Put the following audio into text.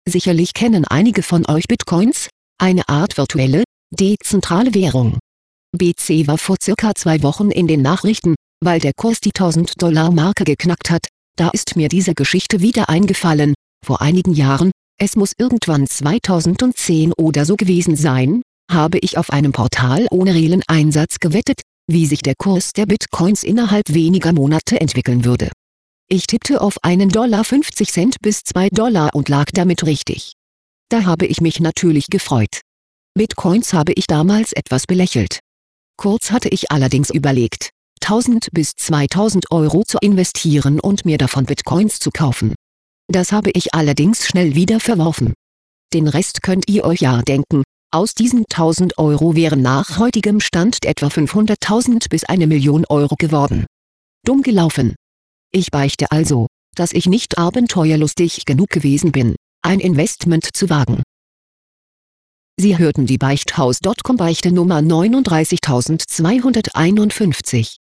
Sicherlich kennen einige von euch Bitcoins, eine Art virtuelle, dezentrale Währung. BC war vor circa 2 Wochen in den Nachrichten, weil der Kurs die 1000-Dollar-Marke geknackt hat. Da ist mir diese Geschichte wieder eingefallen, vor einigen Jahren, es muss irgendwann 2010 oder so gewesen sein, habe ich auf einem Portal ohne reellen Einsatz gewettet, wie sich der Kurs der Bitcoins innerhalb weniger Monate entwickeln würde. Ich tippte auf $1,50 bis $2 und lag damit richtig. Da habe ich mich natürlich gefreut. Bitcoins habe ich damals etwas belächelt. Kurz hatte ich allerdings überlegt, 1000 bis 2000 Euro zu investieren und mir davon Bitcoins zu kaufen. Das habe ich allerdings schnell wieder verworfen. Den Rest könnt ihr euch ja denken, aus diesen 1000 Euro wären nach heutigem Stand etwa 500.000 bis 1 Million Euro geworden. Dumm gelaufen. Ich beichte also, dass ich nicht abenteuerlustig genug gewesen bin, ein Investment zu wagen. Sie hörten die Beichthaus.com Beichte Nummer 39251.